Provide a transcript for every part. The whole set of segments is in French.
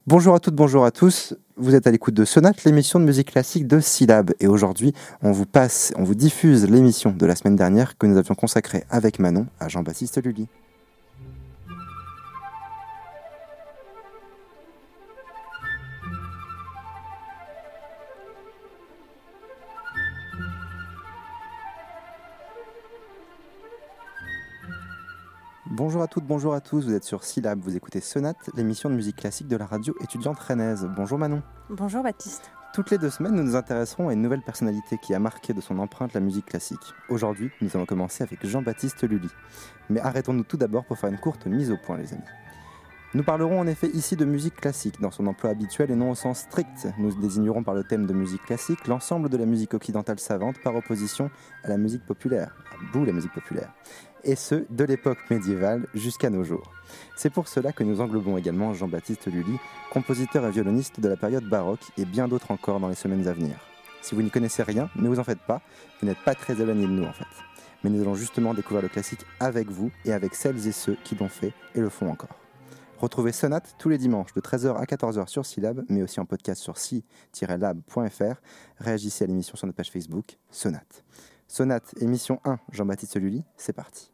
Bonjour à toutes, bonjour à tous. Vous êtes à l'écoute de Sonate, l'émission de musique classique de Syllab. Et aujourd'hui, on vous diffuse l'émission de la semaine dernière que nous avions consacrée avec Manon à Jean-Baptiste Lully. Bonjour à toutes, bonjour à tous. Vous êtes sur Syllab, vous écoutez Sonate, l'émission de musique classique de la radio étudiante rennaise. Bonjour Manon. Bonjour Baptiste. Toutes les 2 semaines, nous nous intéresserons à une nouvelle personnalité qui a marqué de son empreinte la musique classique. Aujourd'hui, nous allons commencer avec Jean-Baptiste Lully. Mais arrêtons-nous tout d'abord pour faire une courte mise au point, les amis. Nous parlerons en effet ici de musique classique dans son emploi habituel et non au sens strict. Nous désignerons par le thème de musique classique l'ensemble de la musique occidentale savante par opposition à la musique populaire, à bout la musique populaire, et ce, de l'époque médiévale jusqu'à nos jours. C'est pour cela que nous englobons également Jean-Baptiste Lully, compositeur et violoniste de la période baroque et bien d'autres encore dans les semaines à venir. Si vous n'y connaissez rien, ne vous en faites pas, vous n'êtes pas très éloigné de nous en fait. Mais nous allons justement découvrir le classique avec vous et avec celles et ceux qui l'ont fait et le font encore. Retrouvez Sonate tous les dimanches de 13h à 14h sur Syllab, mais aussi en podcast sur si-lab.fr. Réagissez à l'émission sur notre page Facebook, Sonate. Sonate, émission 1, Jean-Baptiste Lully, c'est parti.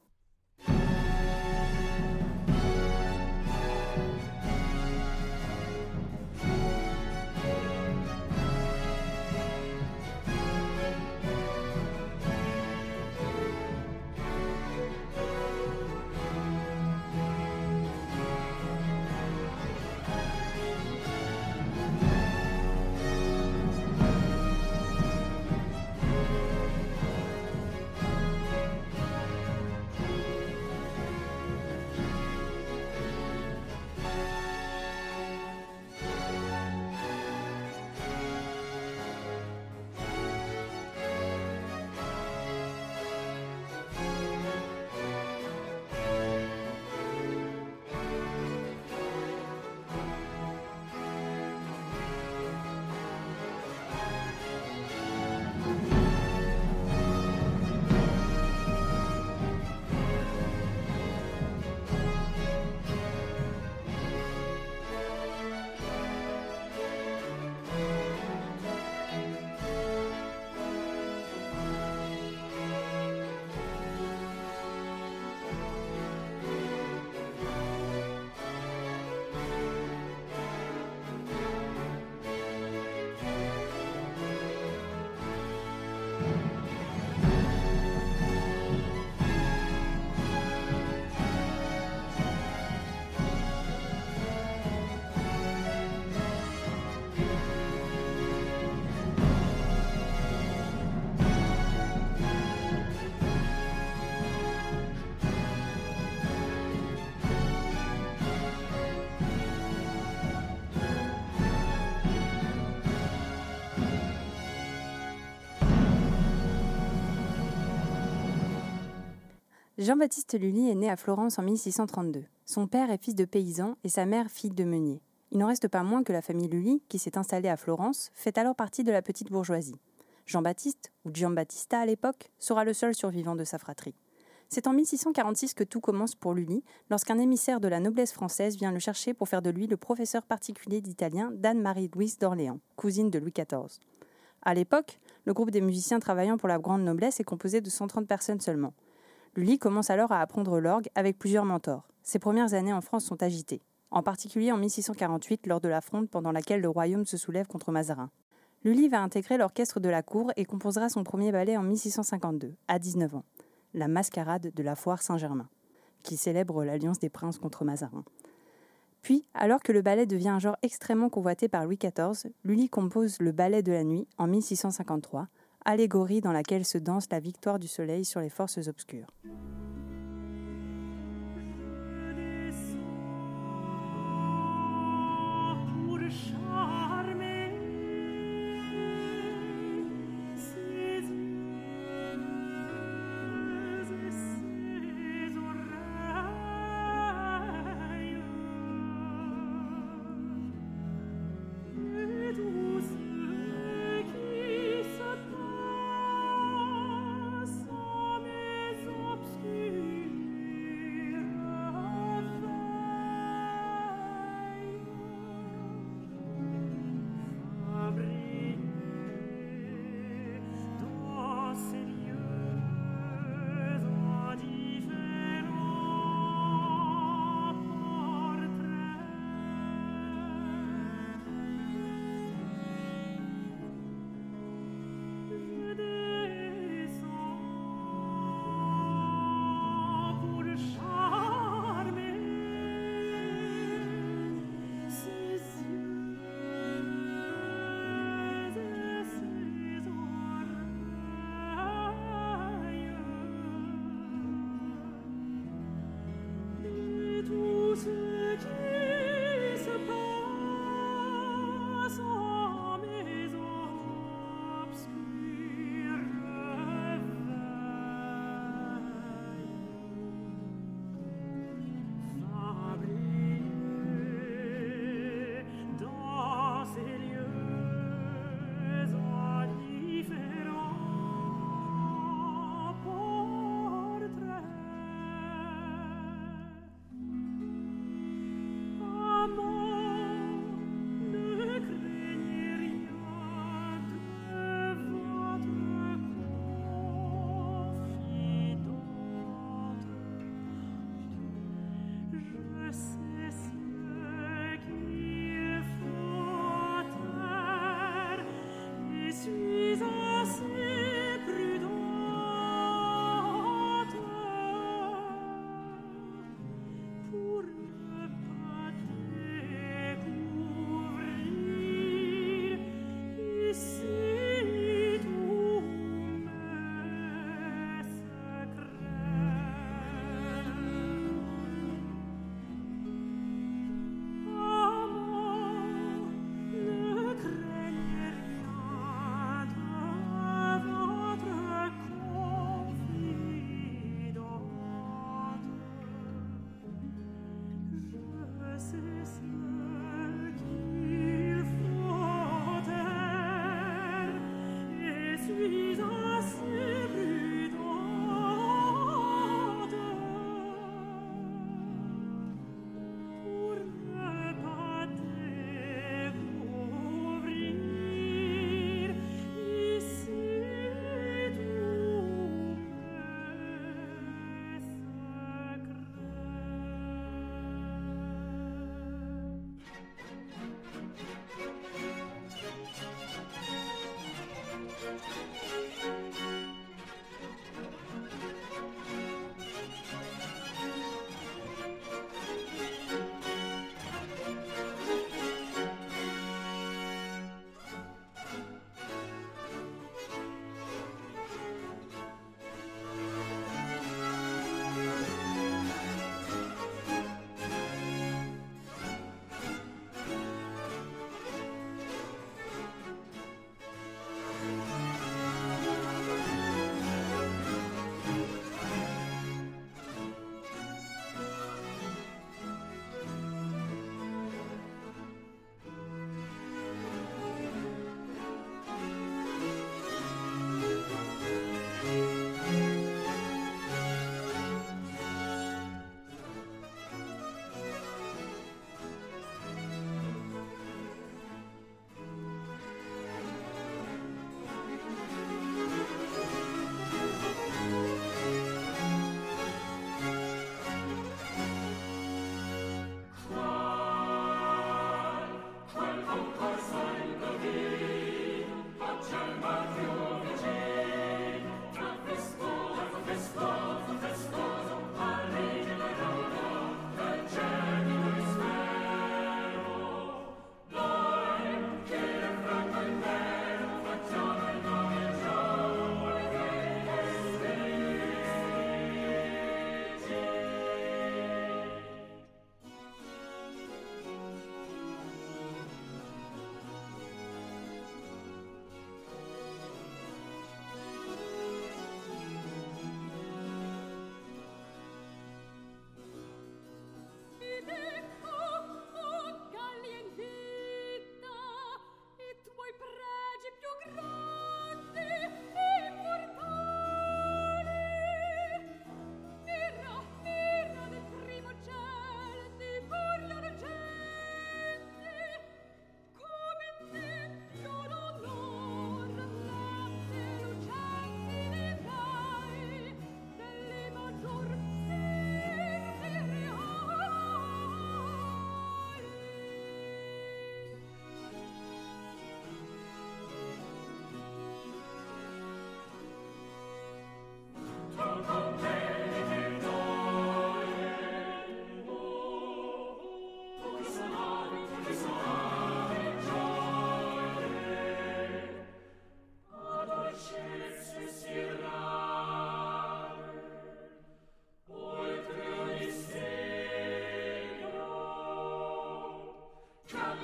Jean-Baptiste Lully est né à Florence en 1632. Son père est fils de paysan et sa mère fille de meunier. Il n'en reste pas moins que la famille Lully, qui s'est installée à Florence, fait alors partie de la petite bourgeoisie. Jean-Baptiste, ou Giambattista à l'époque, sera le seul survivant de sa fratrie. C'est en 1646 que tout commence pour Lully, lorsqu'un émissaire de la noblesse française vient le chercher pour faire de lui le professeur particulier d'italien d'Anne-Marie-Louise d'Orléans, cousine de Louis XIV. À l'époque, le groupe des musiciens travaillant pour la grande noblesse est composé de 130 personnes seulement. Lully commence alors à apprendre l'orgue avec plusieurs mentors. Ses premières années en France sont agitées, en particulier en 1648 lors de la fronde pendant laquelle le royaume se soulève contre Mazarin. Lully va intégrer l'orchestre de la cour et composera son premier ballet en 1652, à 19 ans, La Mascarade de la Foire Saint-Germain, qui célèbre l'alliance des princes contre Mazarin. Puis, alors que le ballet devient un genre extrêmement convoité par Louis XIV, Lully compose le Ballet de la Nuit en 1653, allégorie dans laquelle se danse la victoire du soleil sur les forces obscures.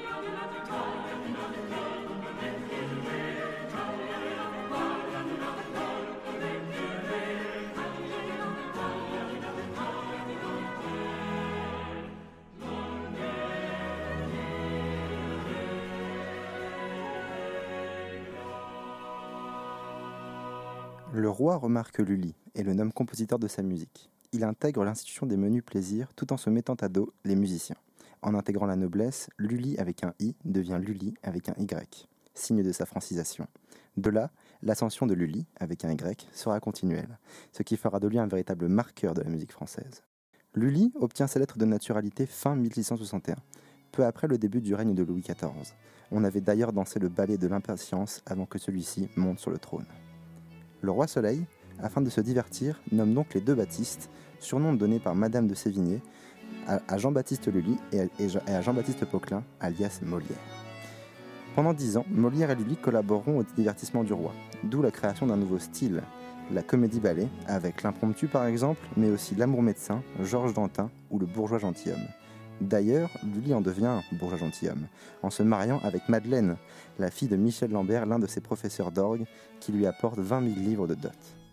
Le roi remarque Lully et le nomme compositeur de sa musique. Il intègre l'institution des menus plaisirs tout en se mettant à dos les musiciens. En intégrant la noblesse, Lully avec un I devient Lully avec un Y, signe de sa francisation. De là, l'ascension de Lully avec un Y sera continuelle, ce qui fera de lui un véritable marqueur de la musique française. Lully obtient sa lettre de naturalité fin 1661, peu après le début du règne de Louis XIV. On avait d'ailleurs dansé le ballet de l'impatience avant que celui-ci monte sur le trône. Le roi Soleil, afin de se divertir, nomme donc les deux Baptistes, surnoms donnés par Madame de Sévigné, à Jean-Baptiste Lully et à Jean-Baptiste Poquelin, alias Molière. Pendant 10 ans, Molière et Lully collaboreront au divertissement du roi, d'où la création d'un nouveau style, la comédie-ballet, avec l'impromptu par exemple, mais aussi l'amour médecin, Georges Dantin ou le bourgeois gentilhomme. D'ailleurs, Lully en devient un bourgeois gentilhomme, en se mariant avec Madeleine, la fille de Michel Lambert, l'un de ses professeurs d'orgue, qui lui apporte 20 000 livres de dot.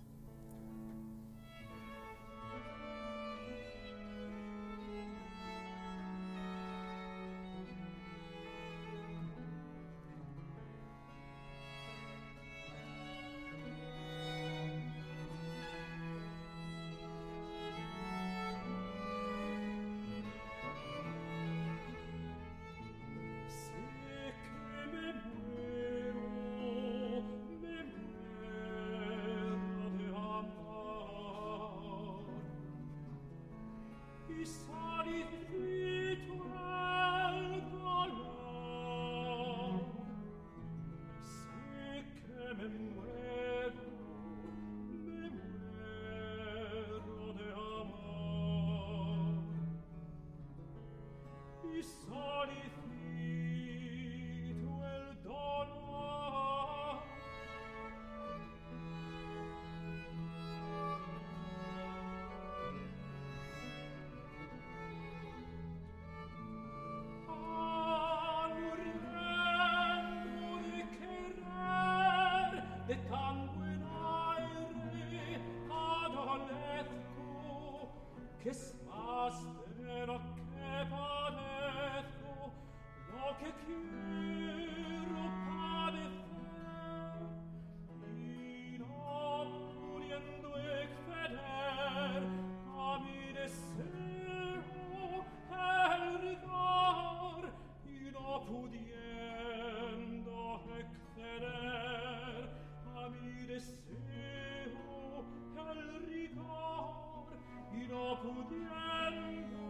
Che spastero che padezco, lo che quiero padecer, y no pudiendo exceder a mi deseo el rigor, y no pudiendo exceder a mi deseo el rigor, y no pudiendo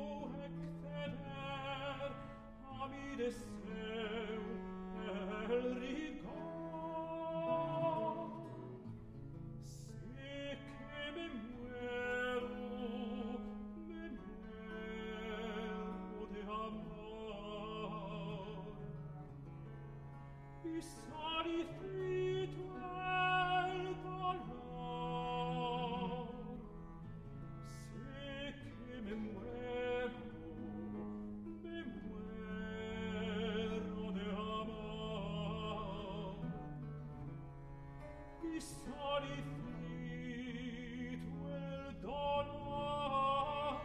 exceder a mi deseo el rigor. Sé que me muero de amor, y solicito el dolor. Sé que me muero de amor, y solicito el dolor.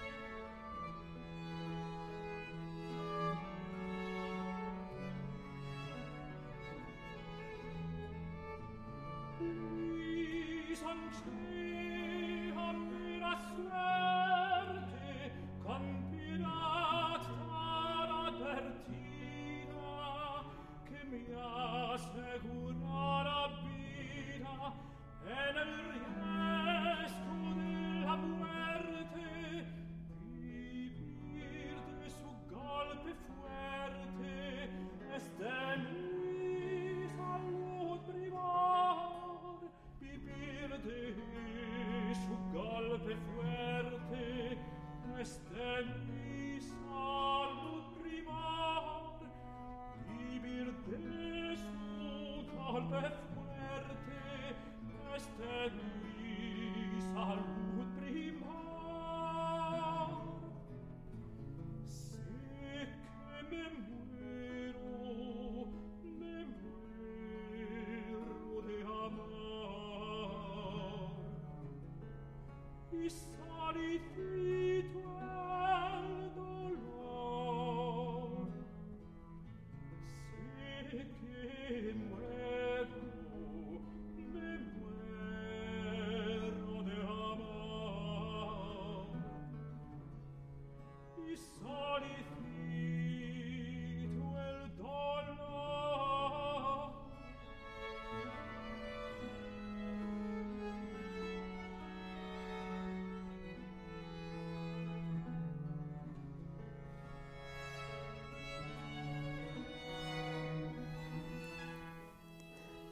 Y sancea la suerte con pirata advertida que me asegura la vida en el riesgo de la muerte, vivir de su golpe fuerte es de mi salud privar, vivir de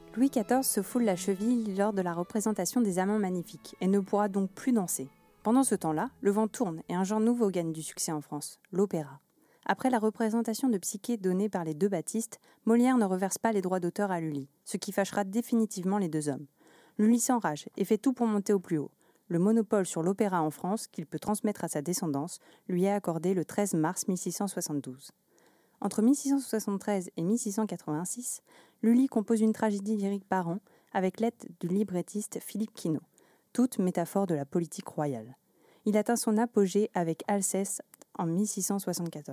Louis XIV se foule la cheville lors de la représentation des Amants magnifiques et ne pourra donc plus danser. Pendant ce temps-là, le vent tourne et un genre nouveau gagne du succès en France, l'opéra. Après la représentation de Psyché donnée par les deux Baptistes, Molière ne reverse pas les droits d'auteur à Lully, ce qui fâchera définitivement les deux hommes. Lully s'enrage et fait tout pour monter au plus haut. Le monopole sur l'opéra en France, qu'il peut transmettre à sa descendance, lui est accordé le 13 mars 1672. Entre 1673 et 1686, Lully compose une tragédie lyrique par an avec l'aide du librettiste Philippe Quinault, toute métaphore de la politique royale. Il atteint son apogée avec Alceste en 1674.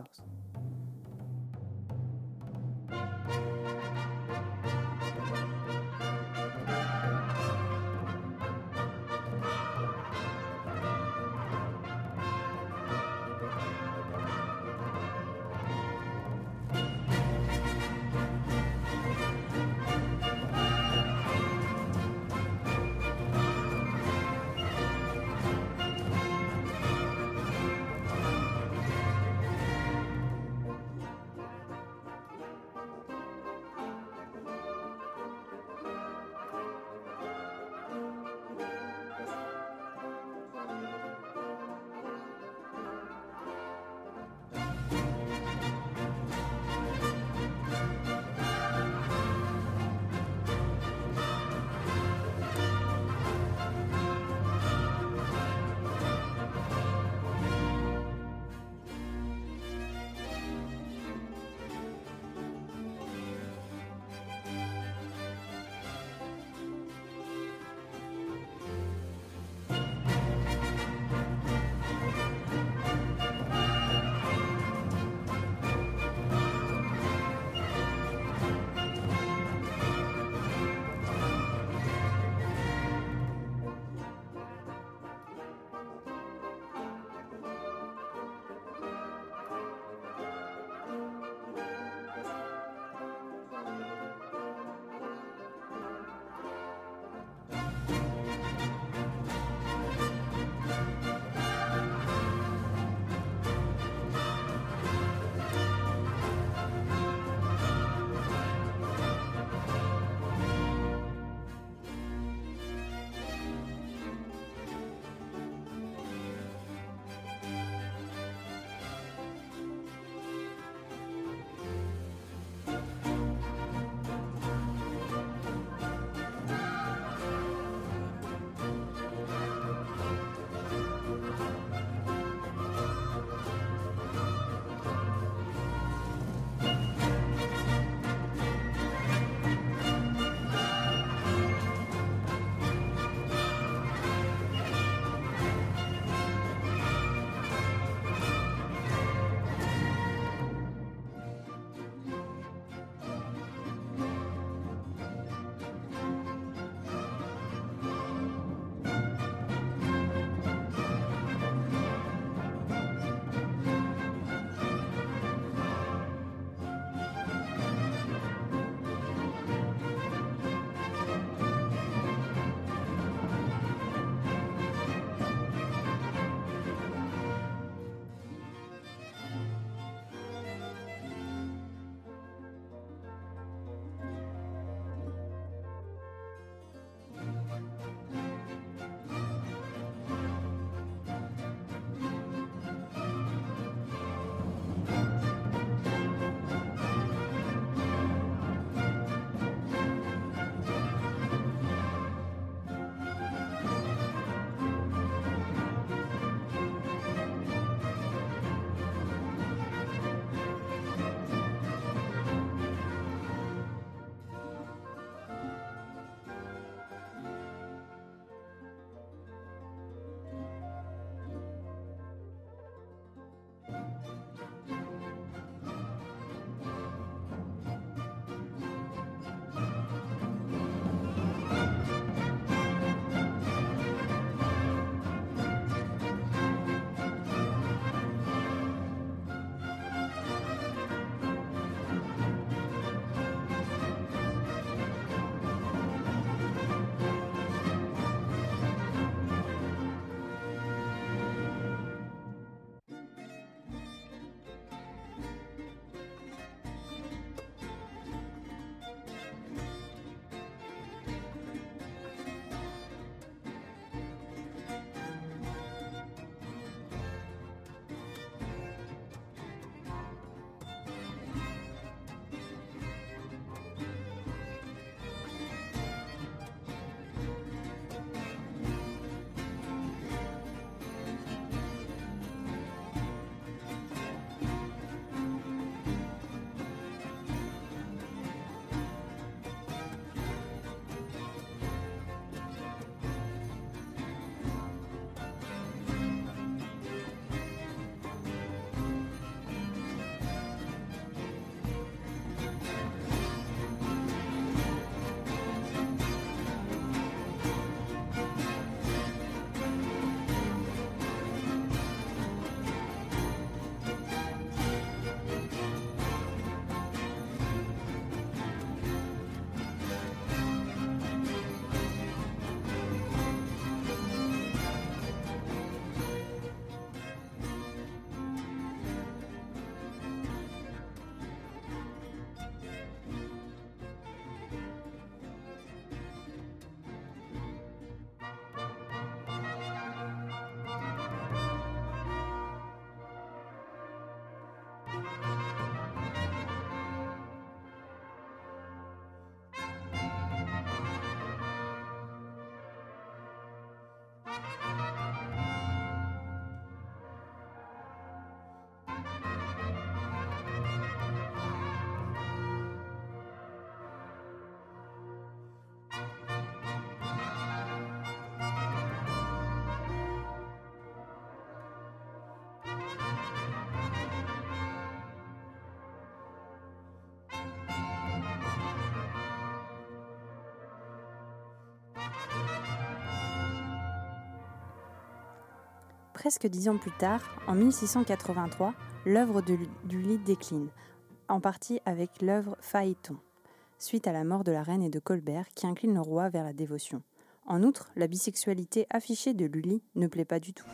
Presque 10 ans plus tard, en 1683, l'œuvre de Lully décline, en partie avec l'œuvre Phaéton, suite à la mort de la reine et de Colbert qui incline le roi vers la dévotion. En outre, la bisexualité affichée de Lully ne plaît pas du tout.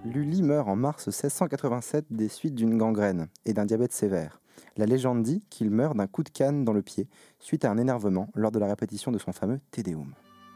Lully meurt en mars 1687 des suites d'une gangrène et d'un diabète sévère. La légende dit qu'il meurt d'un coup de canne dans le pied suite à un énervement lors de la répétition de son fameux Te Deum.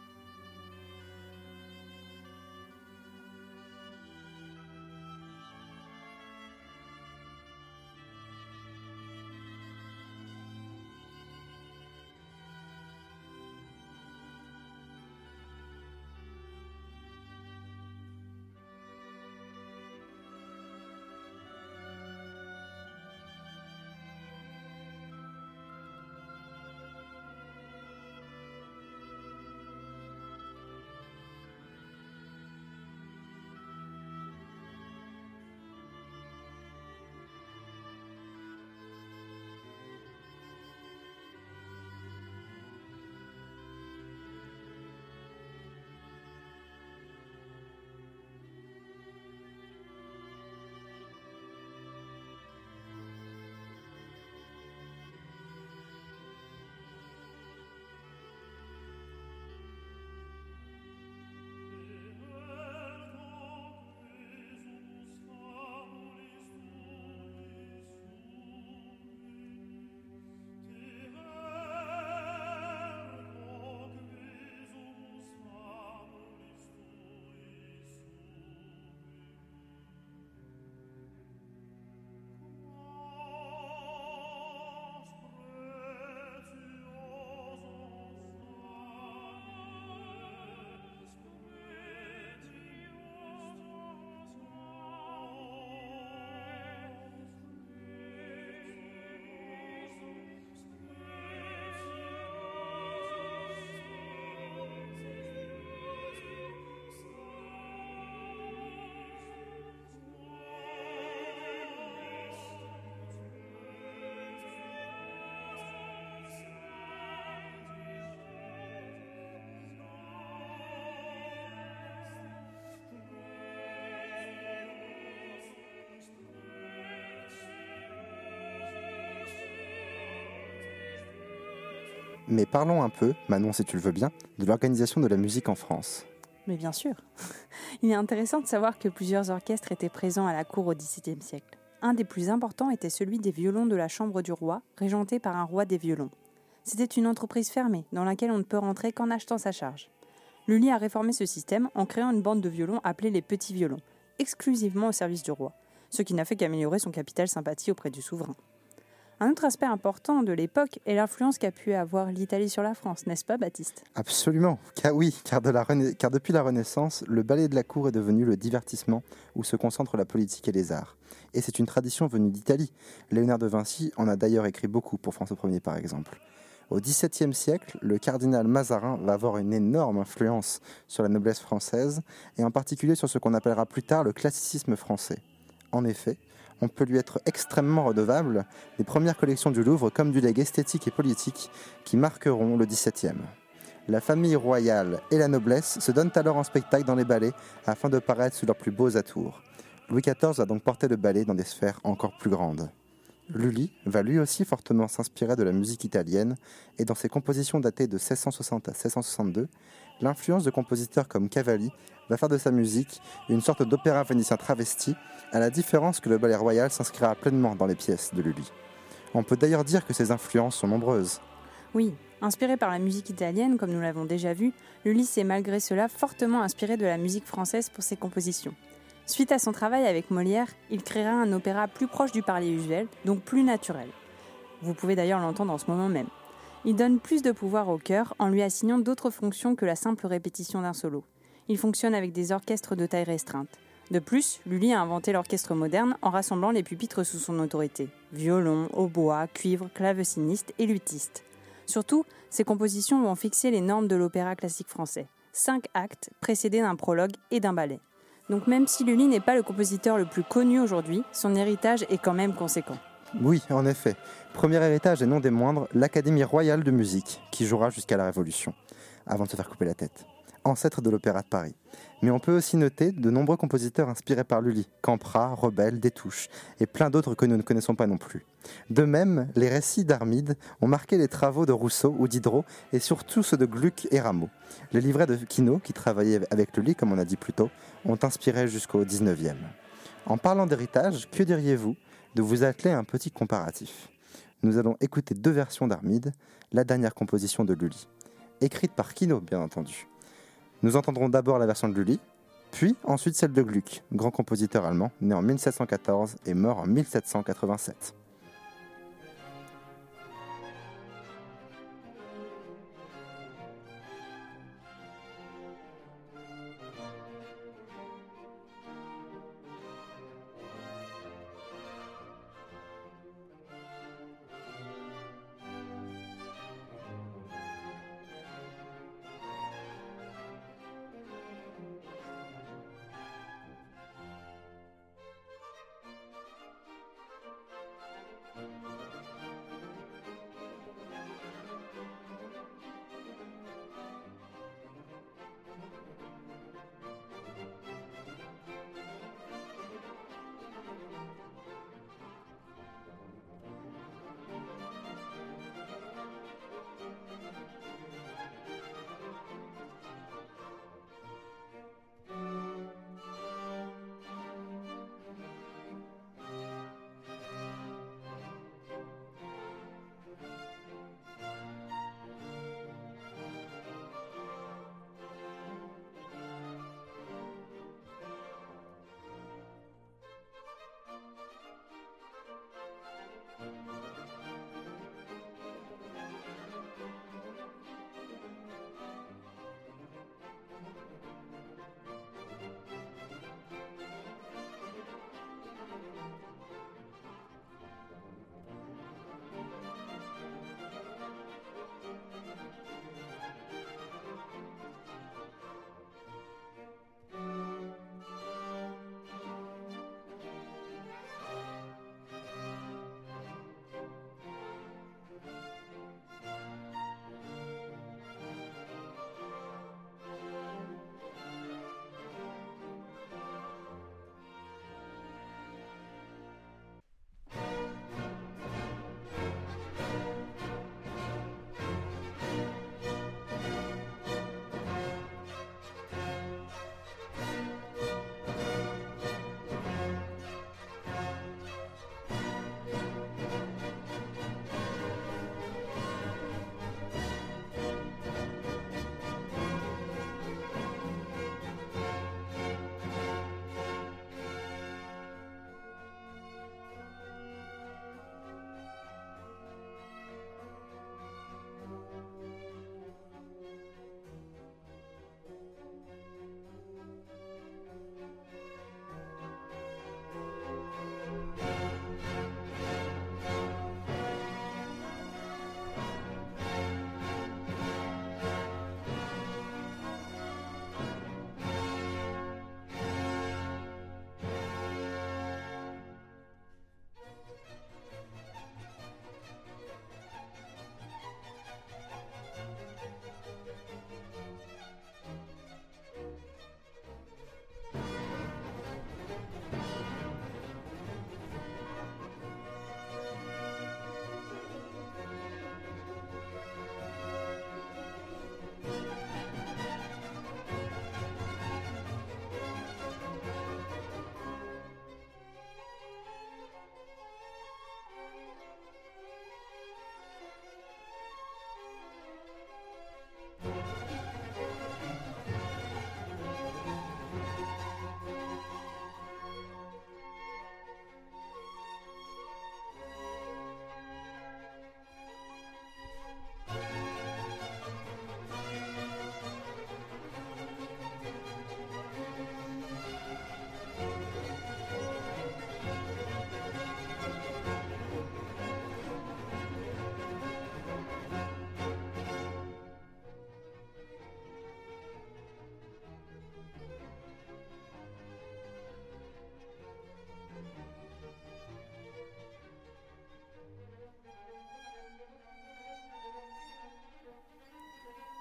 Mais parlons un peu, Manon si tu le veux bien, de l'organisation de la musique en France. Mais bien sûr. Il est intéressant de savoir que plusieurs orchestres étaient présents à la cour au XVIIe siècle. Un des plus importants était celui des violons de la chambre du roi, régenté par un roi des violons. C'était une entreprise fermée, dans laquelle on ne peut rentrer qu'en achetant sa charge. Lully a réformé ce système en créant une bande de violons appelée les petits violons, exclusivement au service du roi, ce qui n'a fait qu'améliorer son capital sympathie auprès du souverain. Un autre aspect important de l'époque est l'influence qu'a pu avoir l'Italie sur la France, n'est-ce pas Baptiste ? Absolument, car depuis la Renaissance, le ballet de la cour est devenu le divertissement où se concentrent la politique et les arts. Et c'est une tradition venue d'Italie. Léonard de Vinci en a d'ailleurs écrit beaucoup pour François Ier par exemple. Au XVIIe siècle, le cardinal Mazarin va avoir une énorme influence sur la noblesse française, et en particulier sur ce qu'on appellera plus tard le classicisme français. En effet, on peut lui être extrêmement redevable des premières collections du Louvre comme du legs esthétique et politique qui marqueront le XVIIe. La famille royale et la noblesse se donnent alors en spectacle dans les ballets afin de paraître sous leurs plus beaux atours. Louis XIV va donc porter le ballet dans des sphères encore plus grandes. Lully va lui aussi fortement s'inspirer de la musique italienne et dans ses compositions datées de 1660 à 1662, l'influence de compositeurs comme Cavalli va faire de sa musique une sorte d'opéra vénitien travesti, à la différence que le ballet royal s'inscrira pleinement dans les pièces de Lully. On peut d'ailleurs dire que ses influences sont nombreuses. Oui, inspiré par la musique italienne, comme nous l'avons déjà vu, Lully s'est malgré cela fortement inspiré de la musique française pour ses compositions. Suite à son travail avec Molière, il créera un opéra plus proche du parler usuel, donc plus naturel. Vous pouvez d'ailleurs l'entendre en ce moment même. Il donne plus de pouvoir au chœur en lui assignant d'autres fonctions que la simple répétition d'un solo. Il fonctionne avec des orchestres de taille restreinte. De plus, Lully a inventé l'orchestre moderne en rassemblant les pupitres sous son autorité. Violon, hautbois, cuivre, claveciniste et luthiste. Surtout, ses compositions vont fixer les normes de l'opéra classique français. 5 actes précédés d'un prologue et d'un ballet. Donc même si Lully n'est pas le compositeur le plus connu aujourd'hui, son héritage est quand même conséquent. Oui, en effet. Premier héritage et non des moindres, l'Académie royale de musique, qui jouera jusqu'à la Révolution, avant de se faire couper la tête. ancêtre de l'Opéra de Paris. Mais on peut aussi noter de nombreux compositeurs inspirés par Lully, Campra, Rebel, Destouches, et plein d'autres que nous ne connaissons pas non plus. De même, les récits d'Armide ont marqué les travaux de Rousseau ou Diderot, et surtout ceux de Gluck et Rameau. Les livrets de Quinault, qui travaillaient avec Lully, comme on a dit plus tôt, ont inspiré jusqu'au 19e. En parlant d'héritage, que diriez-vous de vous atteler à un petit comparatif ? Nous allons écouter 2 versions d'Armide, la dernière composition de Lully, écrite par Quinault, bien entendu. Nous entendrons d'abord la version de Lully, puis ensuite celle de Gluck, grand compositeur allemand, né en 1714 et mort en 1787.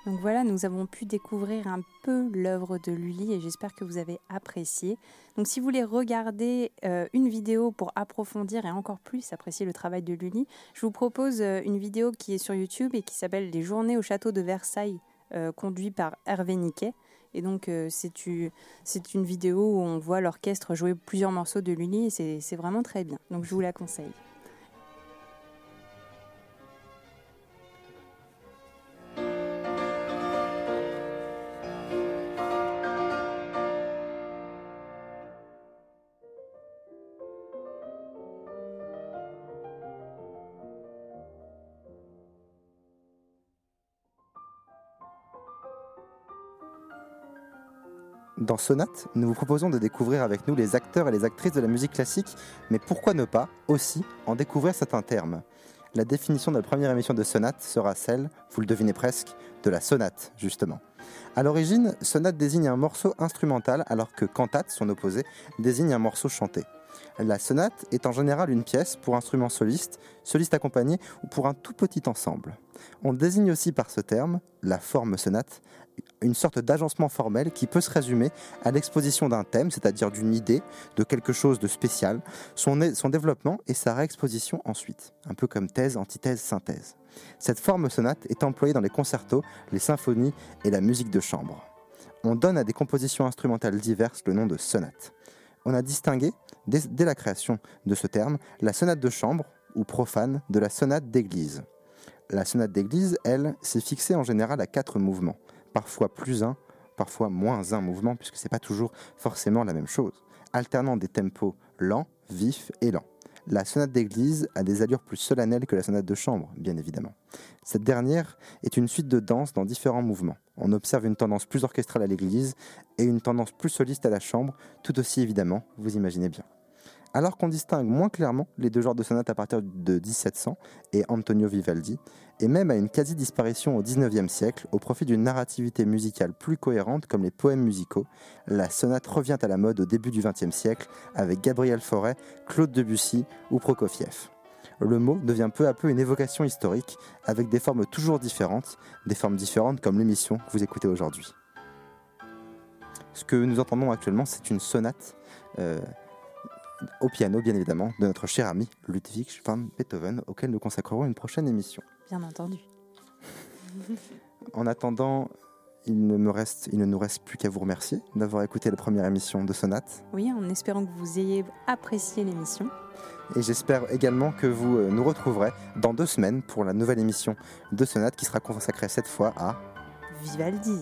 Donc voilà, nous avons pu découvrir un peu l'œuvre de Lully et j'espère que vous avez apprécié. Donc si vous voulez regarder une vidéo pour approfondir et encore plus apprécier le travail de Lully, je vous propose une vidéo qui est sur YouTube et qui s'appelle « Les journées au château de Versailles », conduit par Hervé Niquet. Et donc c'est une vidéo où on voit l'orchestre jouer plusieurs morceaux de Lully et c'est vraiment très bien. Donc je vous la conseille. Dans Sonate, nous vous proposons de découvrir avec nous les acteurs et les actrices de la musique classique, mais pourquoi ne pas aussi en découvrir certains termes. La définition de la première émission de Sonate sera celle, vous le devinez presque, de la sonate, justement. À l'origine, sonate désigne un morceau instrumental, alors que cantate, son opposé, désigne un morceau chanté. La sonate est en général une pièce pour instrument soliste, soliste accompagné ou pour un tout petit ensemble. On désigne aussi par ce terme, la forme sonate, une sorte d'agencement formel qui peut se résumer à l'exposition d'un thème, c'est-à-dire d'une idée, de quelque chose de spécial, son développement et sa réexposition ensuite, un peu comme thèse, antithèse, synthèse. Cette forme sonate est employée dans les concertos, les symphonies et la musique de chambre. On donne à des compositions instrumentales diverses le nom de sonate. On a distingué, dès la création de ce terme, la sonate de chambre, ou profane, de la sonate d'église. La sonate d'église, elle, s'est fixée en général à 4 mouvements, parfois plus un, parfois moins un mouvement, puisque ce n'est pas toujours forcément la même chose, alternant des tempos lents, vifs et lents. La sonate d'église a des allures plus solennelles que la sonate de chambre, bien évidemment. Cette dernière est une suite de danses dans différents mouvements. On observe une tendance plus orchestrale à l'église et une tendance plus soliste à la chambre, tout aussi évidemment, vous imaginez bien. Alors qu'on distingue moins clairement les deux genres de sonates à partir de 1700 et Antonio Vivaldi, et même à une quasi-disparition au XIXe siècle, au profit d'une narrativité musicale plus cohérente comme les poèmes musicaux, la sonate revient à la mode au début du XXe siècle avec Gabriel Fauré, Claude Debussy ou Prokofiev. Le mot devient peu à peu une évocation historique, avec des formes toujours différentes, comme l'émission que vous écoutez aujourd'hui. Ce que nous entendons actuellement, c'est une sonate au piano, bien évidemment, de notre cher ami Ludwig van Beethoven, auquel nous consacrerons une prochaine émission. Bien entendu. En attendant, il ne nous reste plus qu'à vous remercier d'avoir écouté la première émission de Sonate. Oui, en espérant que vous ayez apprécié l'émission. Et j'espère également que vous nous retrouverez dans 2 semaines pour la nouvelle émission de Sonate qui sera consacrée cette fois à Vivaldi.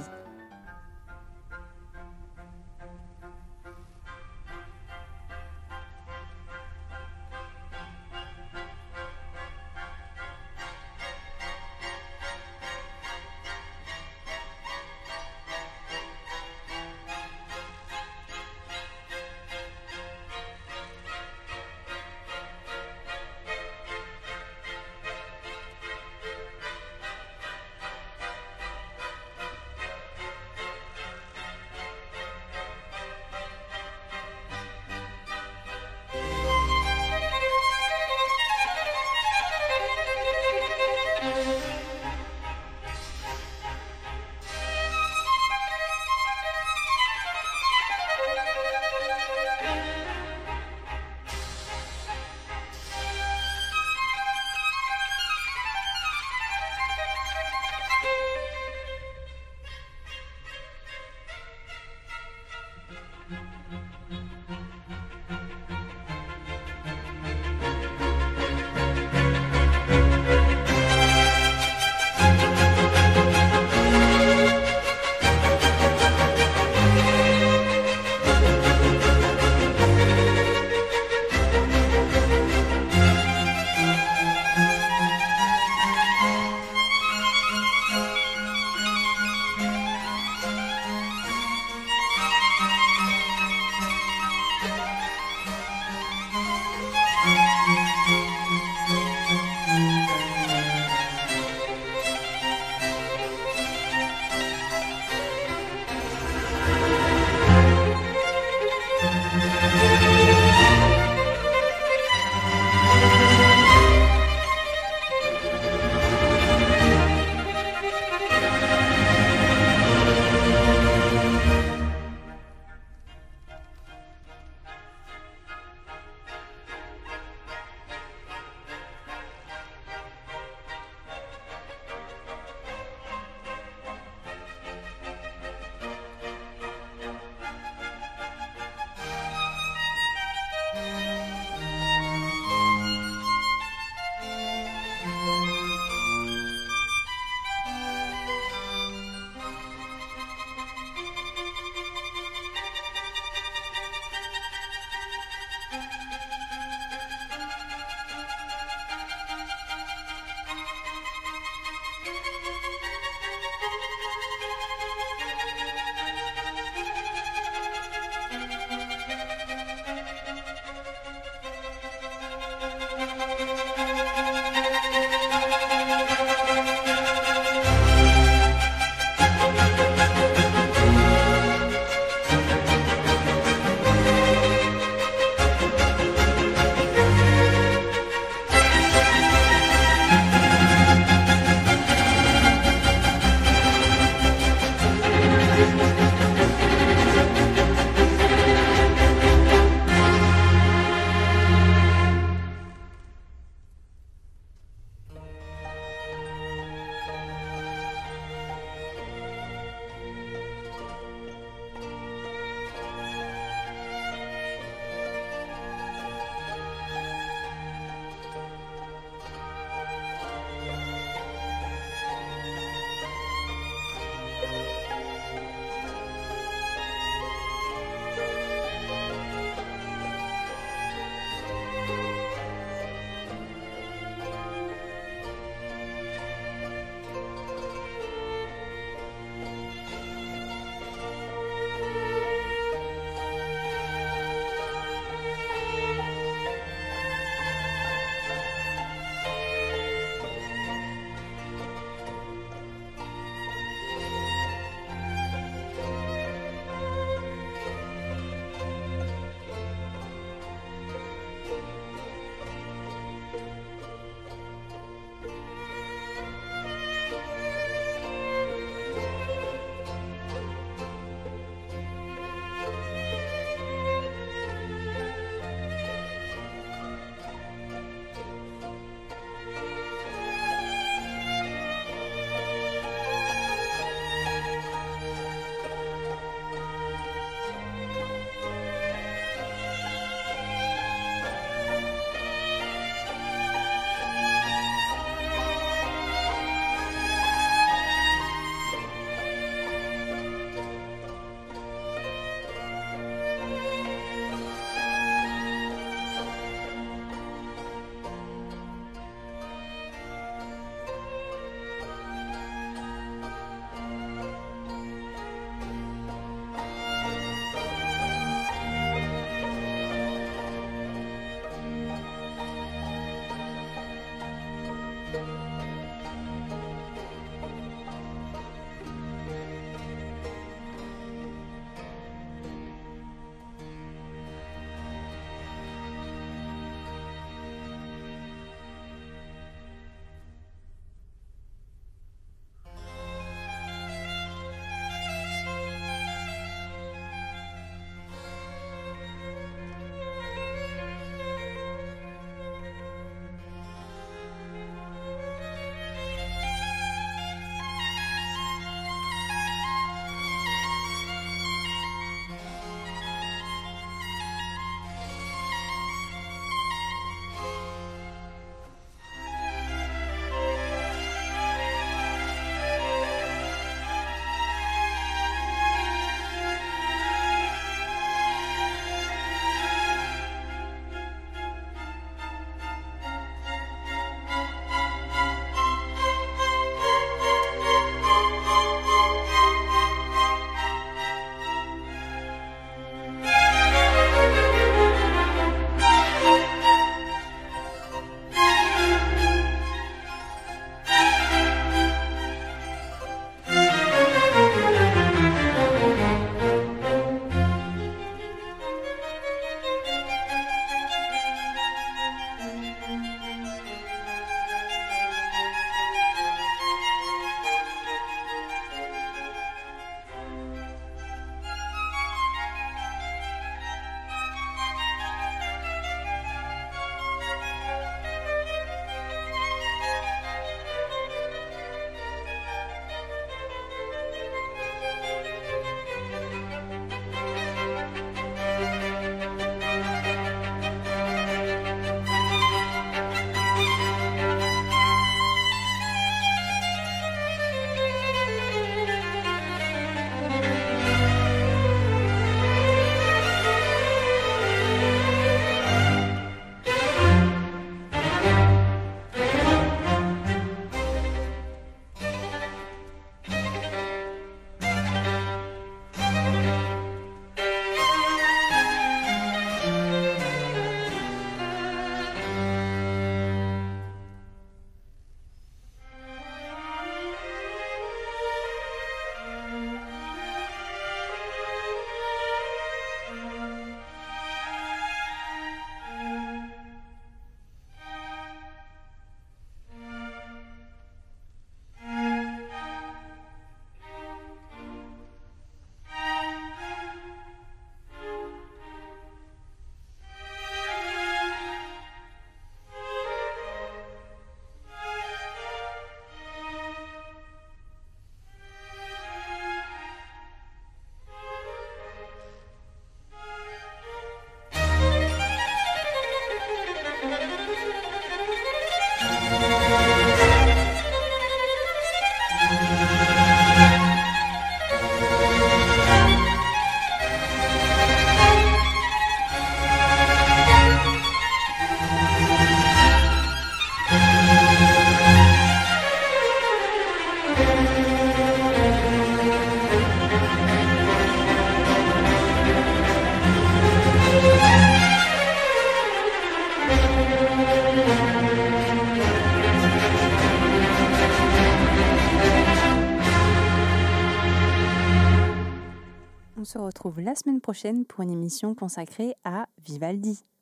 retrouve la semaine prochaine pour une émission consacrée à Vivaldi.